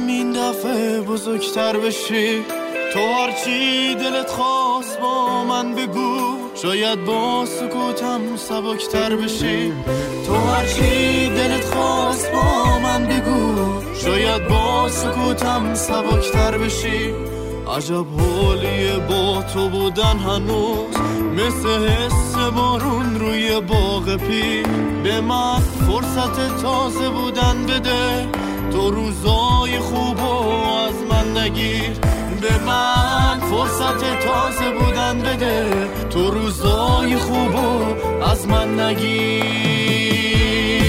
این دفعه بزرگتر بشی. تو هرچی دلت خواست با من بگو، شاید با سکوتم سبکتر بشی. تو هرچی دلت خواست با من بگو، شاید با سکوتم سبکتر بشی. عجب حالیه با تو بودن هنوز، مثل حس بارون روی باغ پی. به من فرصت تازه بودن بده، تو روزای خوبو از من نگیر. به من فرصت تازه بودن بده، تو روزای خوبو از من نگیر.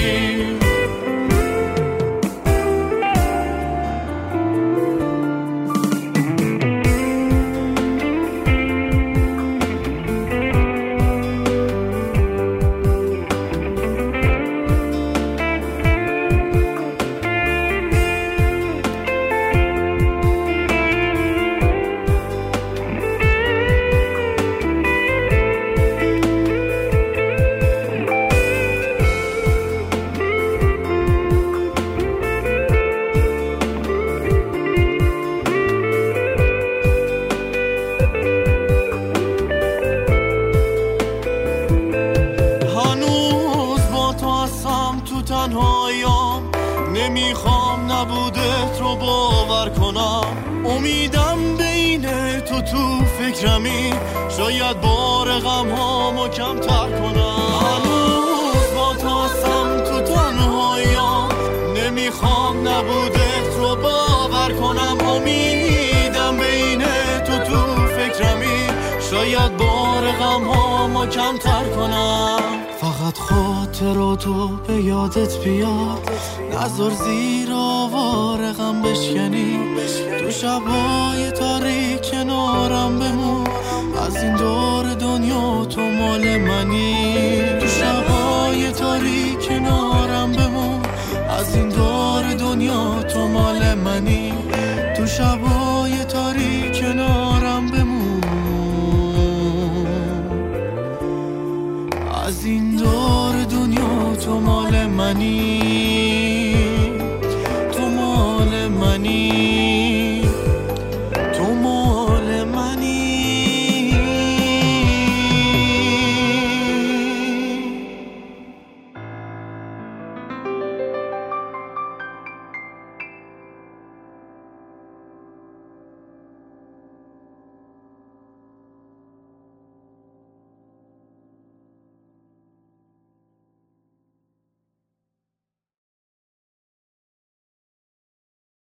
نمیخوام نبودت رو باور کنم، امیدم بینه تو فکرمی، شاید بار غم هامو کمتر کنم. هنوز با تو هستم تو تنهاییام، نمیخوام نبودت رو باور کنم، امیدم بینه تو فکرمی، شاید بار غم هامو کمتر کنم. فقط خاطراتو به یادت بیاد، نذار زیر آوار غم بشکنی. تو شبای تاریک کنارم بمون، از این دور دنیا تو مال منی. تو شبای تاریک کنارم بمون، از این دور دنیا تو مال منی. تو شبای تاریک کنارم بمون، از این دور دنیا تو مال منی، تو مال منی.